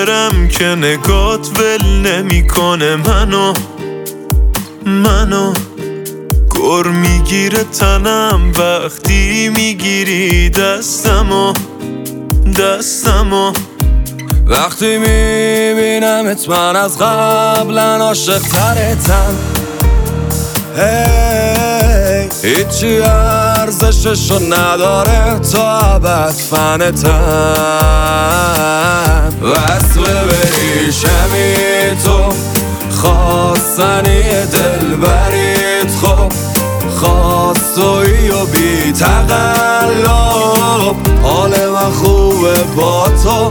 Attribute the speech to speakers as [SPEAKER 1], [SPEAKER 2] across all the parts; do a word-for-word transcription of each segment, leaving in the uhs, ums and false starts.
[SPEAKER 1] برم که نگات ول نمیکنه منو منو گر میگیره تنم وقتی میگیری دستمو دستمو
[SPEAKER 2] وقتی میبینمت من از قبلا عاشق ترتم hey. هیچی ارزششو نداره تا ابد فنتم وصل بریشمی تو خواستنی دلبریت خب خواستویی و بی تقلب حال من خوبه با تو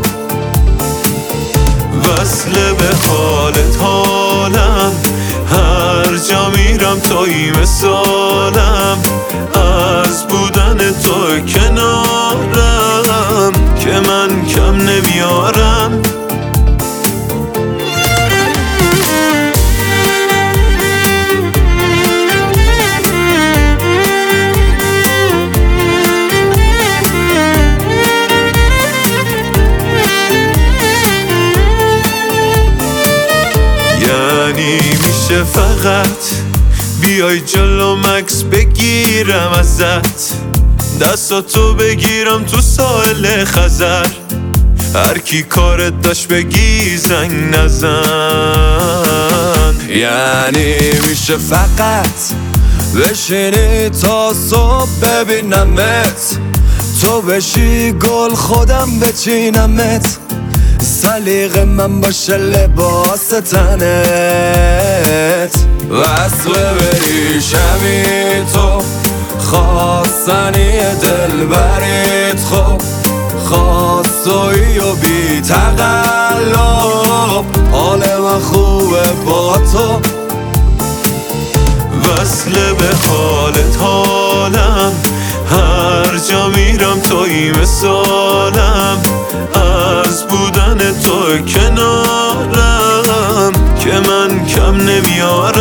[SPEAKER 1] وصل به حالت حالم هر جا میرم توی مثالم از بودن تو کنارم که من کم نمیارم یعنی میشه فقط بیای جلو مکس بگیرم ازت دستاتو بگیرم تو ساحل خزر هر کی کارت داشت بگی زنگ نزن
[SPEAKER 2] یعنی میشه فقط بشینی تا صبح ببینمت تو بشی گل خودم بچینمت سلیق من باشه لباس تنت وصل بریشمی تو خواستنی دلبریت خب خواستویی و بی تقلب حال من خوبه با تو
[SPEAKER 1] وصل به حالت حالم هر جا میرم توی مثالم از بودن تو کنارم که من کم نمیارم